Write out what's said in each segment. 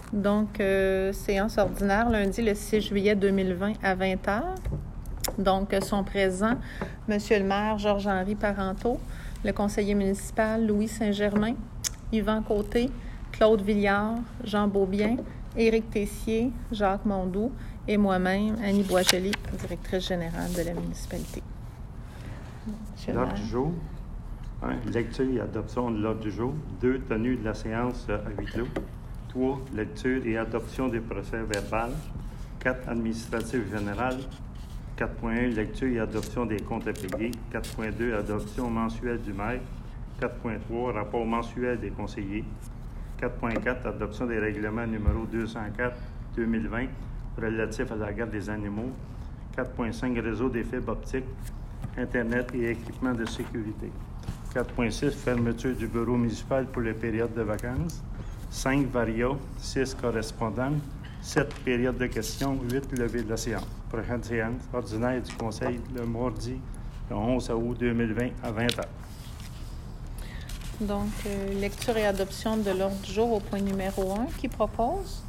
Donc, séance ordinaire, lundi, le 6 juillet 2020 à 20 h. Donc, sont présents M. le maire Georges-Henri Parenteau, le conseiller municipal Louis Saint-Germain, Yvan Côté, Claude Villiard, Jean Beaubien, Éric Tessier, Jacques Mondoux et moi-même, Annie Boisjoli, directrice générale de la municipalité. L'ordre du jour. 1. Lecture et adoption de l'ordre du jour. 2. Tenue de la séance à huis clos. 3. Lecture et adoption des procès verbal. 4. Administratif général. 4.1. Lecture et adoption des comptes à payer. 4.2. Adoption mensuelle du maire. 4.3. Rapport mensuel des conseillers. 4.4. Adoption des règlements numéro 204-2020 relatifs à la garde des animaux. 4.5. Réseau des fibres optiques, Internet et équipements de sécurité. 4.6. Fermeture du bureau municipal pour les périodes de vacances. 5. Varia. 6. Correspondants. 7. Période de questions. 8. Levée de la séance. Prochaine séance ordinaire du Conseil le mardi, le 11 août 2020 à 20 h. Donc, lecture et adoption de l'ordre du jour au point numéro 1. Qui propose?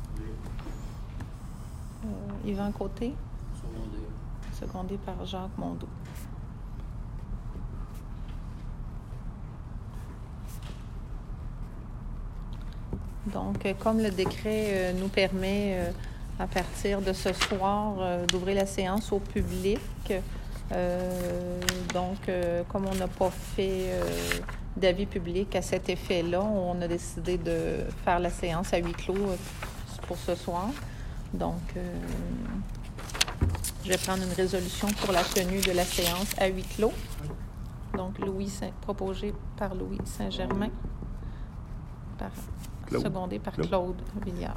Yvan Côté. Secondé par Jacques Mondoux. Donc, comme le décret nous permet, à partir de ce soir, d'ouvrir la séance au public, comme on n'a pas fait d'avis public à cet effet-là, on a décidé de faire la séance à huis clos pour ce soir. Donc, je vais prendre une résolution pour la tenue de la séance à huis clos. Donc, proposé par Louis Saint-Germain, secondé par Claude Villiard.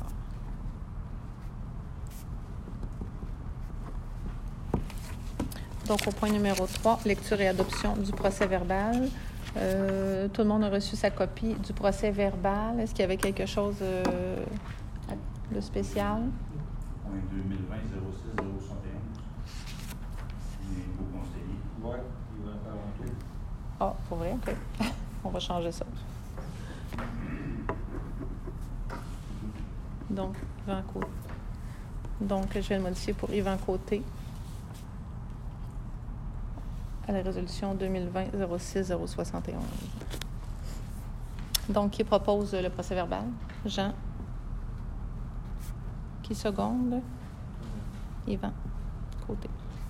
Donc, au point numéro 3, lecture et adoption du procès verbal. Tout le monde a reçu sa copie du procès verbal. Est-ce qu'il y avait quelque chose de spécial? Point 2020 06 071. Les nouveaux conseillers. Oui, il va faire un tour. Ah, pour vrai? OK. On va changer ça. Donc, Yvan Côté. Donc, je vais le modifier pour Yvan Côté à la résolution 2020 06 071. Donc, qui propose le procès verbal? Jean. Qui seconde? Yvan Côté.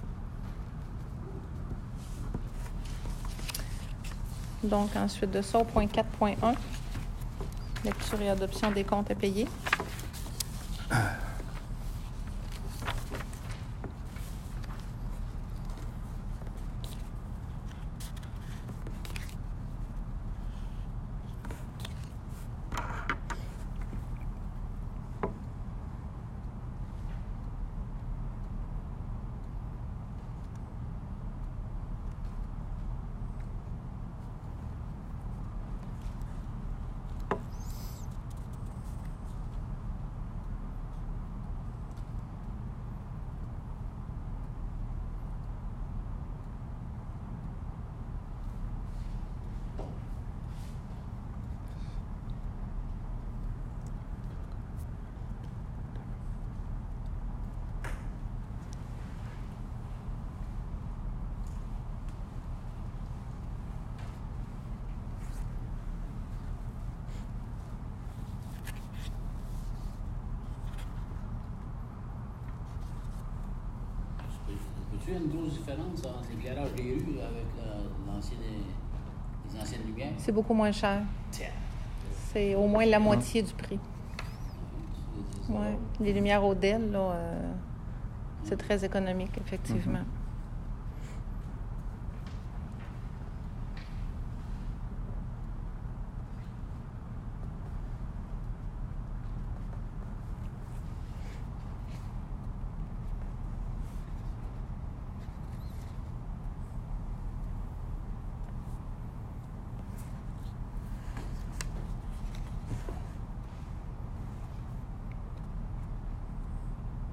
Donc, ensuite de ça, au point 4.1, lecture et adoption des comptes à payer. Peux-tu une grosse différence entre l'éclairage des rues avec les anciennes lumières? C'est beaucoup moins cher. Tiens. C'est au moins la moitié du prix. Oui. Les lumières Odell, là, c'est très économique, effectivement.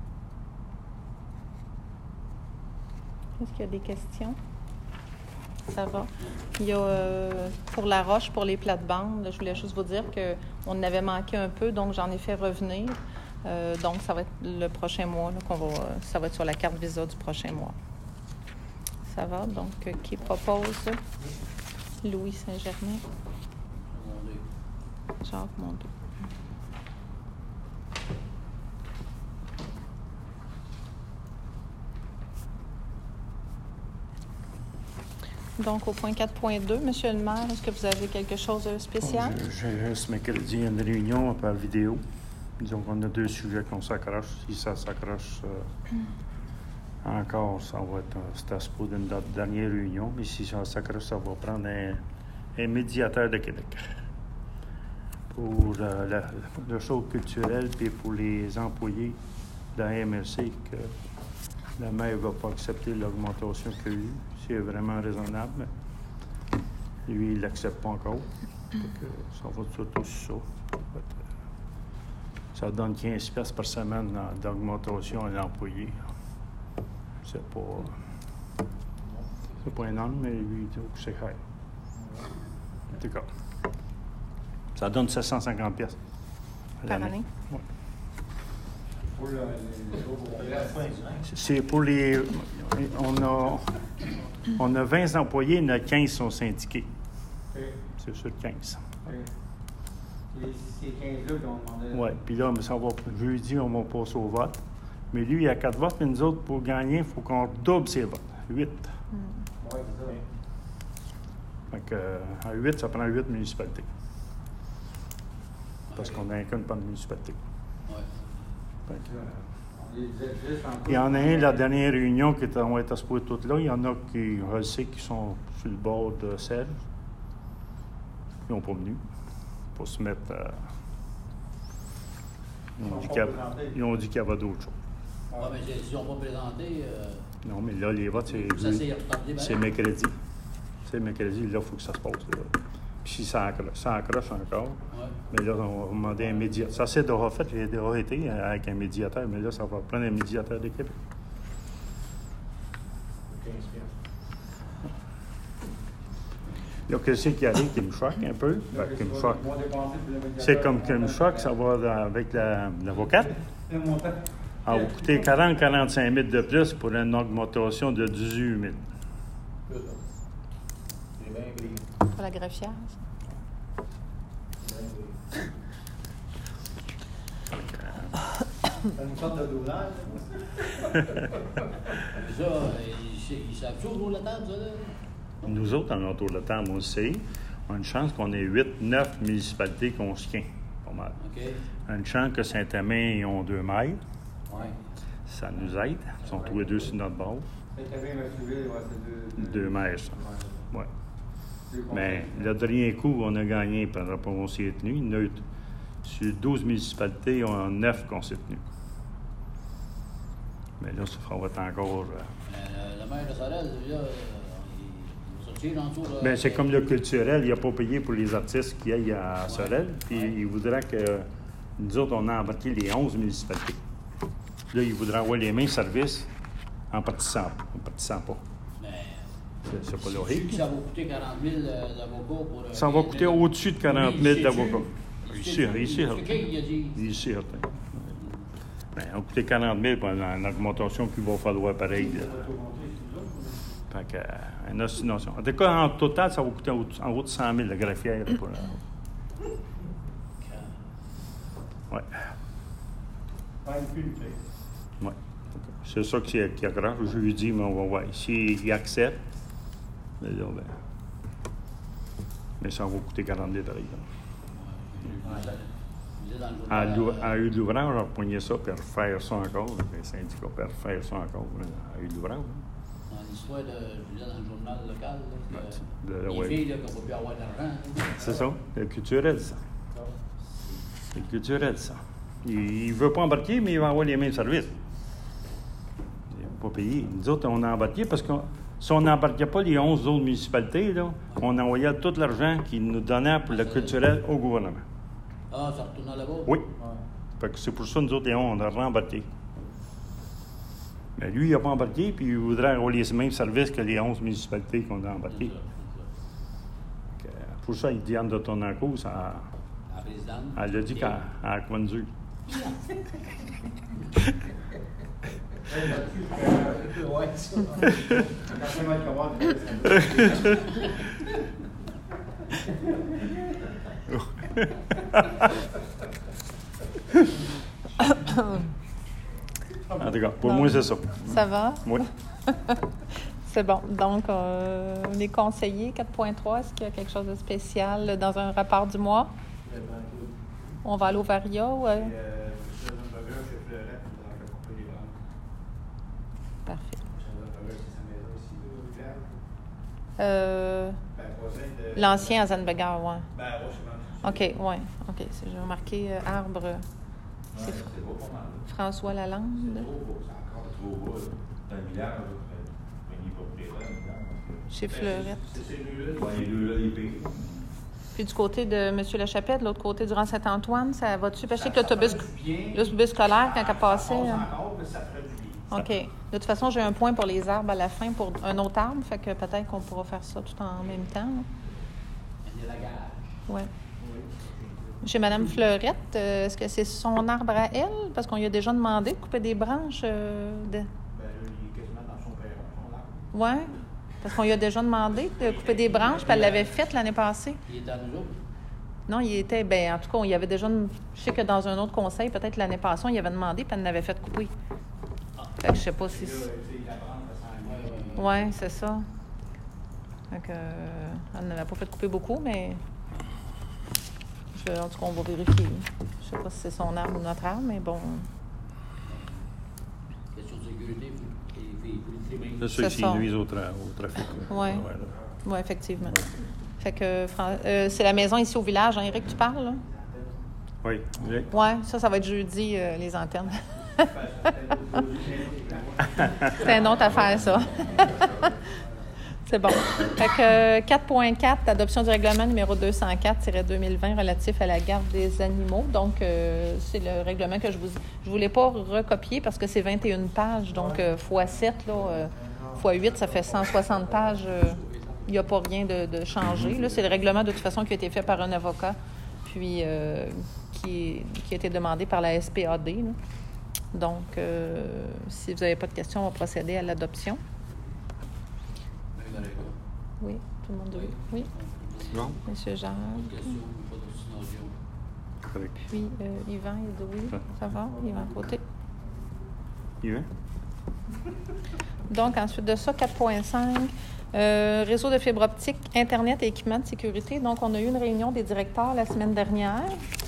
Est-ce qu'il y a des questions? Ça va. Il y a, pour la roche, pour les plates-bandes, je voulais juste vous dire qu'on en avait manqué un peu, donc j'en ai fait revenir. Donc, ça va être le prochain mois, là, ça va être sur la carte Visa du prochain mois. Ça va? Donc, qui propose? Louis Saint-Germain. Jacques Mondé. Donc, au point 4.2, Monsieur le maire, est-ce que vous avez quelque chose de spécial? Ce mercredi, il y a une réunion par vidéo. Disons qu'on a 2 sujets qu'on s'accroche. Si ça s'accroche encore, ça va être c'est à supposer une dernière réunion. Mais si ça s'accroche, ça va prendre un médiateur de Québec. Pour le show culturel et pour les employés de la MLC, que le maire ne va pas accepter l'augmentation qu'il y a eu. C'est vraiment raisonnable. Lui, il ne l'accepte pas encore. Donc, ça va surtout sur ça. Ça donne 15 piastres par semaine d'augmentation à l'employé. C'est pas énorme, mais lui, il dit que c'est high. En tout cas, ça donne 750 piastres par année. Ouais. Pour c'est pour les... On a 20 employés, il y en a 15 qui sont syndiqués. C'est sur 15. Et ces 15-là qu'on demandait... Oui, puis là, ça va, jeudi, on va passer au vote. Mais lui, il a 4 votes, mais nous autres, pour gagner, il faut qu'on double ses votes. 8. Oui, c'est ça. Donc, à 8, ça prend 8 municipalités. Parce qu'on a qu'une par municipalité. Ouais. Il y en a un, la dernière réunion, qui va être supposée toute là. Il y en a qui, je sais, qui sont sur le bord de Sèvres. Ils n'ont pas venu pour se mettre à... Ils ont dit qu'il y avait d'autres choses. Oui, mais s'ils n'ont pas présenté... Non, mais là, les votes, ça s'est retardé. c'est mercredi. C'est mercredi, là, il faut que ça se passe. Là. Puis si ça accroche encore, mais là, on va demander un médiateur. Ça s'est déjà fait, j'ai déjà été avec un médiateur, mais là, ça va prendre un médiateur de Québec. 15 Là, qu'est-ce qui arrive qui me choque un peu? Qui me choque. C'est comme qui me choque, ça va avec l'avocate. Ça va coûter 40-45 000 de plus pour une augmentation de 18 000. C'est bien pris. Pour la greffière. Ça nous sorte de douleur. Ça, ils savent tout autour de la table, ça, là? Nous autres, en autour de la table, on le sait, on a une chance qu'on ait 8-9 municipalités qu'on se tient. Pas mal. OK. Une chance que Saint-Amand, ils ont 2 maires. Oui. Ça nous aide. Ils sont tous les deux sur notre bord. C'est 2 maires, ça. Ouais. Mais Mais le dernier coup, on a gagné par rapport à on s'y est tenu. Neutre. Sur 12 municipalités, on a 9 qu'on s'est tenu. Mais là, ça va être encore... Le maire de Sorel, là, il va sortir en dessous. Bien, c'est comme le culturel. Il n'a pas payé pour les artistes qui aillent à Sorel. Puis il voudrait que nous autres, on a embarqué les 11 municipalités. Là, il voudrait avoir les mêmes services en participant pas. C'est pas logique. Ça va coûter 40 000 d'avocats pour... Ça va coûter au-dessus de 40 000 d'avocats. Ici, C'est qui qui a dit? Ici, certain. Bien, ça va coûter 40 000 pour une augmentation qu'il va falloir pareil. Fait que, une ostination. En tout cas, en total, ça va coûter en haut de 100 000 la greffière. Pour ouais. Ouais. C'est ça qui accroche. Je lui dis, mais on va voir. S'il accepte, mais là, ben, mais ça va coûter 40 000 pareil. À eu de l'ouvrage, on va repoigner ça et refaire ça encore. Les syndicats peuvent refaire ça encore à eu de l'ouvrage. Dans l'histoire de, je disais, dans le journal local, là, Ouais, les filles qui n'ont pas pu avoir d'argent. C'est ça, c'est culturel, ça. C'est culturel, ça. Il ne veut pas embarquer, mais il va avoir les mêmes services. Il ne va pas payer. Nous autres, on a embarqué parce que si on n'embarquait pas les 11 autres municipalités, là, on envoyait tout l'argent qu'ils nous donnaient pour le culturel au gouvernement. Ah, ça retourne là-bas? Oui. Fait que c'est pour ça que nous autres, on a rembarqué. Mais lui, il n'a pas embarqué, puis il voudrait avoir les mêmes services que les 11 municipalités qu'on a embarquées. Pour ça, il dit Anne de Tonaco, ça. La présidente. Elle l'a dit à Kwanzu. Ouais, ça. En tout cas, pour moi, c'est ça. Ça va? Oui. C'est bon. Donc, les conseillers, 4.3, est-ce qu'il y a quelque chose de spécial dans un rapport du mois? On va aller au Varia ou... Parfait. L'ancien à Zannebeggar, oui. OK, oui. OK, j'ai remarqué arbre. C'est François Lalande. Chez Fleurette. Puis du côté de M. Lachapelle, de l'autre côté du Rang Saint-Antoine, ça va-tu? Parce que je sais que l'autobus scolaire, quand il a passé... OK. De toute façon, j'ai un point pour les arbres à la fin pour un autre arbre, fait que peut-être qu'on pourra faire ça tout en même temps. Oui. Chez Mme Fleurette, est-ce que c'est son arbre à elle? Parce qu'on lui a déjà demandé de couper des branches. Il est quasiment dans son perron, son arbre. Oui. Parce qu'on lui a déjà demandé de couper des branches, puis elle l'avait fait l'année passée. Il est à nous autres. Non, il était... Bien, en tout cas, il y avait déjà... Je sais que dans un autre conseil, peut-être l'année passée, on y avait demandé, puis elle l'avait fait couper. Fait que je sais pas si... Oui, c'est ça. Fait que... elle n'avait pas fait couper beaucoup, mais... En tout cas, on va vérifier. Je sais pas si c'est son arbre ou notre arbre, mais bon... Question de sécurité, il faut C'est ceux qui nuisent au trafic. Oui, ouais, effectivement. Fait que c'est la maison ici au village, hein, Éric, tu parles, là? Oui. Oui, ça va être jeudi, les antennes. C'est une autre affaire, ça. C'est bon. Fait que 4.4, adoption du règlement numéro 204-2020 relatif à la garde des animaux. Donc, c'est le règlement que je voulais pas recopier parce que c'est 21 pages. Donc, x7, là, x8, ça fait 160 pages. Il n'y a pas rien de changé. Là, c'est le règlement, de toute façon, qui a été fait par un avocat, puis qui a été demandé par la SPAD. Là. Donc, si vous n'avez pas de questions, on va procéder à l'adoption. Oui, tout le monde dit oui. Non. Monsieur Jacques. Correct. Puis Yvan, il dit oui. Ça va? Yvan Côté. Yvan? Donc, ensuite de ça, 4.5, réseau de fibre optique, Internet et équipements de sécurité. Donc, on a eu une réunion des directeurs la semaine dernière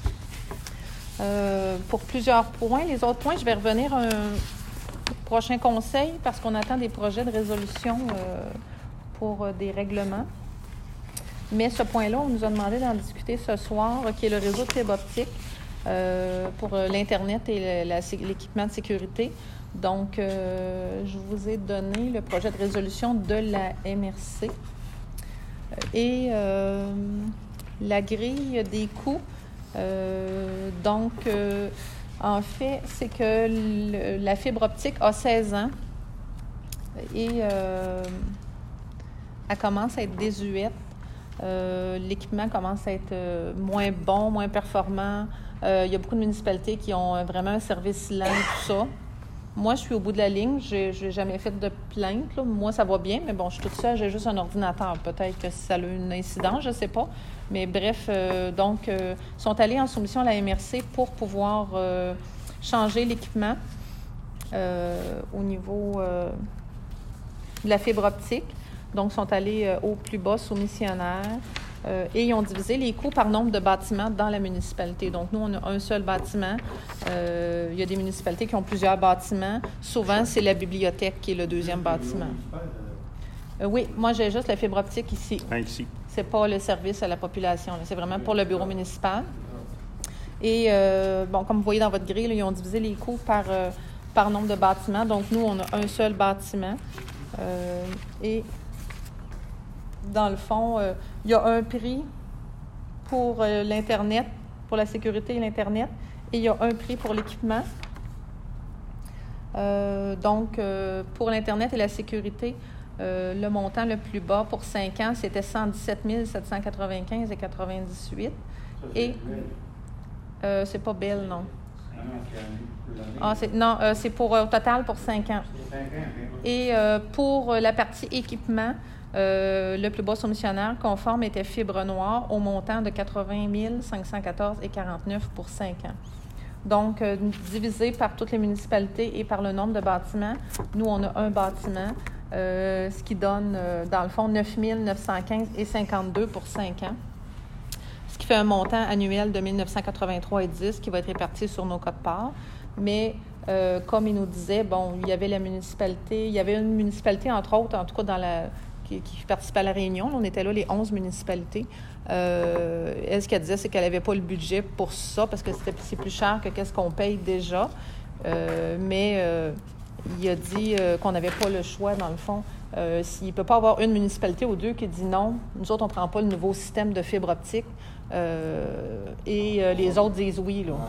pour plusieurs points. Les autres points, je vais revenir à un prochain conseil parce qu'on attend des projets de résolution pour des règlements. Mais ce point-là, on nous a demandé d'en discuter ce soir, qui est le réseau de fibre optique pour l'Internet et l'équipement de sécurité. Donc, je vous ai donné le projet de résolution de la MRC. Et la grille des coûts, en fait, c'est que la fibre optique a 16 ans et elle commence à être désuète. L'équipement commence à être moins bon, moins performant. Il y a beaucoup de municipalités qui ont vraiment un service lent, tout ça. Moi, je suis au bout de la ligne. Je n'ai jamais fait de plainte. Là. Moi, ça va bien, mais bon, je suis toute seule. J'ai juste un ordinateur. Peut-être que ça a eu une incidence, je ne sais pas. Mais bref, sont allés en soumission à la MRC pour pouvoir changer l'équipement au niveau de la fibre optique. Donc, sont allés au plus bas soumissionnaire et ils ont divisé les coûts par nombre de bâtiments dans la municipalité. Donc, nous, on a un seul bâtiment. Il y a des municipalités qui ont plusieurs bâtiments. Souvent, c'est la bibliothèque qui est le deuxième bâtiment. Oui, moi, j'ai juste la fibre optique ici. Ici. C'est pas le service à la population. Là. C'est vraiment pour le bureau municipal. Et, comme vous voyez dans votre grille, là, ils ont divisé les coûts par nombre de bâtiments. Donc, nous, on a un seul bâtiment. Et dans le fond, il y a un prix pour l'Internet, pour la sécurité et l'Internet, et il y a un prix pour l'équipement. Donc, pour l'Internet et la sécurité, le montant le plus bas pour 5 ans, c'était 117 795,98. Et c'est pas Bell, non. C'est pour au total pour 5 ans. Et pour la partie équipement, le plus bas soumissionnaire conforme était Fibre Noire au montant de 80 514,49 pour 5 ans. Donc, divisé par toutes les municipalités et par le nombre de bâtiments, nous, on a un bâtiment, ce qui donne, dans le fond, 9 915,52 pour 5 ans, ce qui fait un montant annuel de 1 983,10 qui va être réparti sur nos quotes-parts. Mais, comme il nous disait, bon, il y avait une municipalité, entre autres, en tout cas, qui participait à la réunion. On était là, les 11 municipalités. Elle, ce qu'elle disait, c'est qu'elle n'avait pas le budget pour ça parce que c'est plus cher que qu'est-ce qu'on paye déjà. Mais il a dit qu'on n'avait pas le choix, dans le fond. S'il ne peut pas avoir une municipalité ou deux qui dit non, nous autres, on ne prend pas le nouveau système de fibre optique. Et les autres disent oui. Là.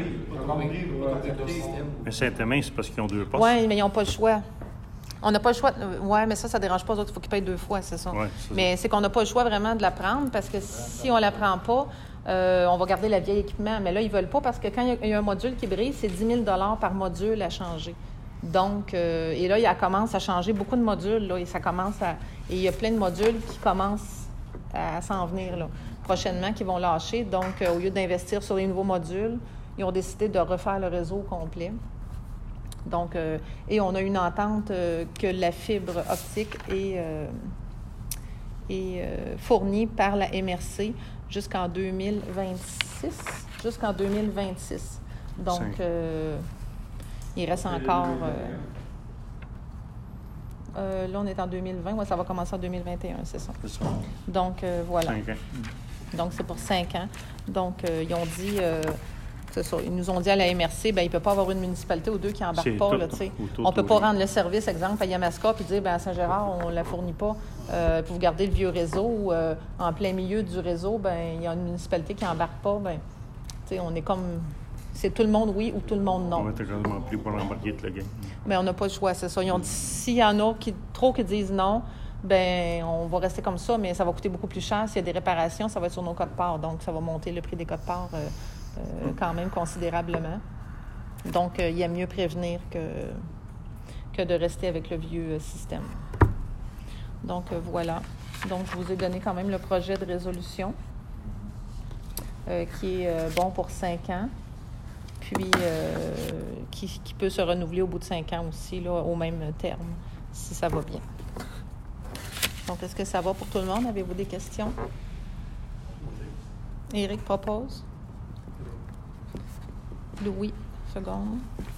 Mais Saint-Amand, c'est parce qu'ils ont 2 postes. Oui, mais ils n'ont pas le choix. On n'a pas le choix. Oui, mais ça ne dérange pas. Il faut qu'ils payent 2 fois, c'est ça. Ouais, mais c'est qu'on n'a pas le choix vraiment de la prendre parce que si on ne la prend pas, on va garder le vieil équipement. Mais là, ils ne veulent pas parce que quand il y a un module qui brise, c'est 10 000 par module à changer. Donc, et là, il commence à changer beaucoup de modules. Là, et il y a plein de modules qui commencent à s'en venir là, prochainement, qui vont lâcher. Donc, au lieu d'investir sur les nouveaux modules, ils ont décidé de refaire le réseau complet. Donc, et on a une entente que la fibre optique est fournie par la MRC jusqu'en 2026. Jusqu'en 2026. Donc, il reste encore... là, on est en 2020. Ouais, ça va commencer en 2021, c'est ça. C'est ça. Donc, voilà. 5 ans. Donc, c'est pour 5 ans. Donc, ils ont dit... c'est ça. Ils nous ont dit à la MRC, bien, il ne peut pas avoir une municipalité ou deux qui n'embarquent pas. Là, on ne peut pas rendre le service, exemple, à Yamaska puis dire, bien, à Saint-Gérard, on ne la fournit pas. Puis vous gardez le vieux réseau ou en plein milieu du réseau, bien, il y a une municipalité qui n'embarque pas. Bien, on est comme... C'est tout le monde oui ou tout le monde non. On va être quasiment plus pour l'embarquer de la gang. Mais on n'a pas le choix, c'est ça. Ils ont dit, s'il y en a qui disent non, bien, on va rester comme ça, mais ça va coûter beaucoup plus cher. S'il y a des réparations, ça va être sur nos quotes-parts. Donc, ça va monter le prix des quotes-parts quand même considérablement. Donc, il y a mieux prévenir que de rester avec le vieux système. Donc, voilà. Donc, je vous ai donné quand même le projet de résolution qui est bon pour 5 ans. Puis, qui peut se renouveler au bout de 5 ans aussi, là, au même terme, si ça va bien. Donc, est-ce que ça va pour tout le monde? Avez-vous des questions? Éric propose. Louis, seconde.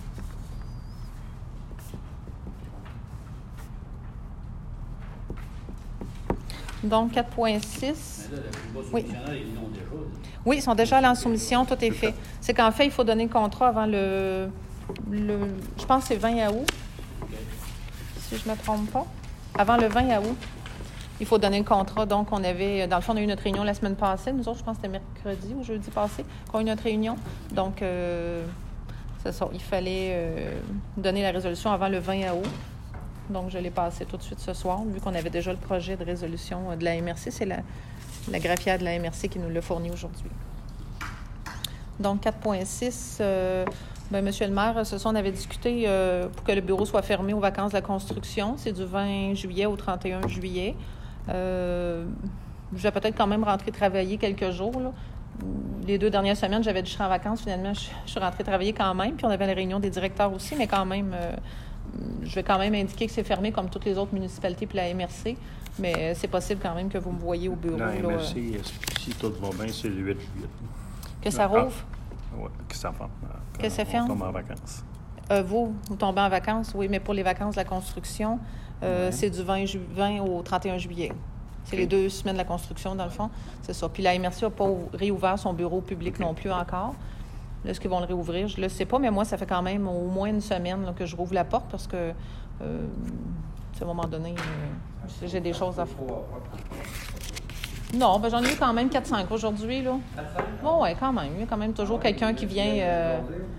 Donc, 4.6. Mais là, le plus bas soumissionnaire, ils l'ont déjà. Oui, ils sont déjà allés en soumission, tout est fait. C'est qu'en fait, il faut donner le contrat avant je pense que c'est 20 août, si je ne me trompe pas. Avant le 20 août, il faut donner le contrat. Donc, dans le fond, on a eu notre réunion la semaine passée. Nous autres, je pense que c'était mercredi ou jeudi passé qu'on a eu notre réunion. Donc, c'est ça. Il fallait donner la résolution avant le 20 août. Donc, je l'ai passé tout de suite ce soir, vu qu'on avait déjà le projet de résolution de la MRC. C'est la graphière de la MRC qui nous l'a fourni aujourd'hui. Donc, 4.6, Monsieur le maire, ce soir, on avait discuté pour que le bureau soit fermé aux vacances de la construction. C'est du 20 juillet au 31 juillet. Je vais peut-être quand même rentrer travailler quelques jours. Là. Les 2 dernières semaines, j'avais dit que je serais en vacances. Finalement, je suis rentrée travailler quand même. Puis on avait la réunion des directeurs aussi, mais quand même, je vais quand même indiquer que c'est fermé comme toutes les autres municipalités puis la MRC. Mais c'est possible quand même que vous me voyez au bureau. La MRC, si tout va bien, c'est le 8 juillet. Que ça rouvre? Oui, que ça ferme. Que ça ferme? On tombe en vacances. Vous tombez en vacances, oui, mais pour les vacances de la construction, c'est du 20 au 31 juillet. C'est les 2 semaines de la construction, dans le fond. C'est ça. Puis la MRC n'a pas réouvert son bureau public non plus encore. Là, est-ce qu'ils vont le réouvrir? Je ne le sais pas, mais moi, ça fait quand même au moins une semaine là, que je rouvre la porte parce que, à un moment donné, j'ai des choses à faire. Non, ben j'en ai eu quand même 4-5 aujourd'hui, là. Bon, oui, quand même. Il y a quand même toujours quelqu'un qui vient...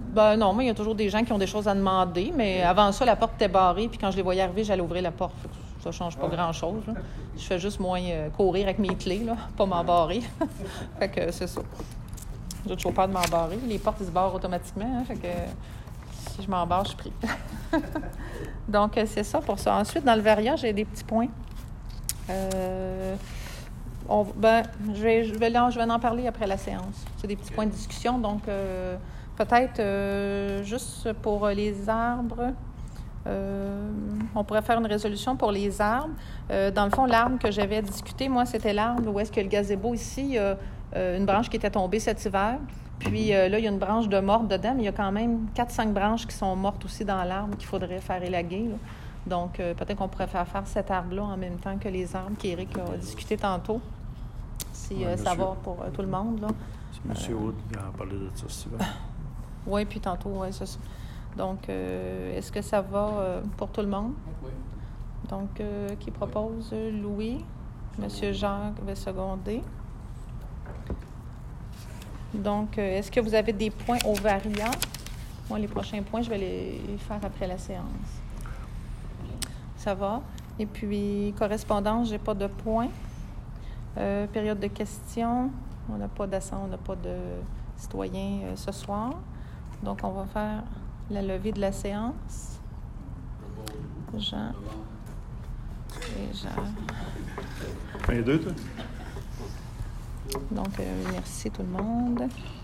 Ben non, moi, il y a toujours des gens qui ont des choses à demander, mais avant ça, la porte était barrée, puis quand je les voyais arriver, j'allais ouvrir la porte. Ça ne change pas grand-chose, là. Je fais juste moins courir avec mes clés, là, pas m'embarrer. Fait que c'est ça. J'ai toujours peur de m'embarrer. Les portes, ils se barrent automatiquement, hein, fait que si je m'embarre, je prie. Donc, c'est ça pour ça. Ensuite, dans le verriage, j'ai des petits points. Je vais en parler après la séance. C'est des petits points de discussion. Donc, peut-être juste pour les arbres, on pourrait faire une résolution pour les arbres. Dans le fond, l'arbre que j'avais discuté, moi, c'était l'arbre où est-ce que le gazebo ici, il y a une branche qui était tombée cet hiver. Puis là, il y a une branche de morte dedans, mais il y a quand même 4-5 branches qui sont mortes aussi dans l'arbre qu'il faudrait faire élaguer, là. Donc, peut-être qu'on pourrait faire cet arbre-là en même temps que les arbres qu'Éric a discuté tantôt, si ça va pour tout le monde, là. C'est M. Wood qui a parlé de ça, Steven. Oui, puis tantôt, oui, c'est ça. Donc, est-ce que ça va pour tout le monde? Oui. Donc, qui propose? Louis. Monsieur Jacques va seconder. Donc, est-ce que vous avez des points aux variants? Moi, les prochains points, je vais les faire après la séance. Ça va. Et puis, correspondance, je n'ai pas de points. Période de questions, on n'a pas d'assemblée, on n'a pas de citoyens ce soir. Donc, on va faire la levée de la séance. Jean et Jean. 22, toi? Donc, merci tout le monde.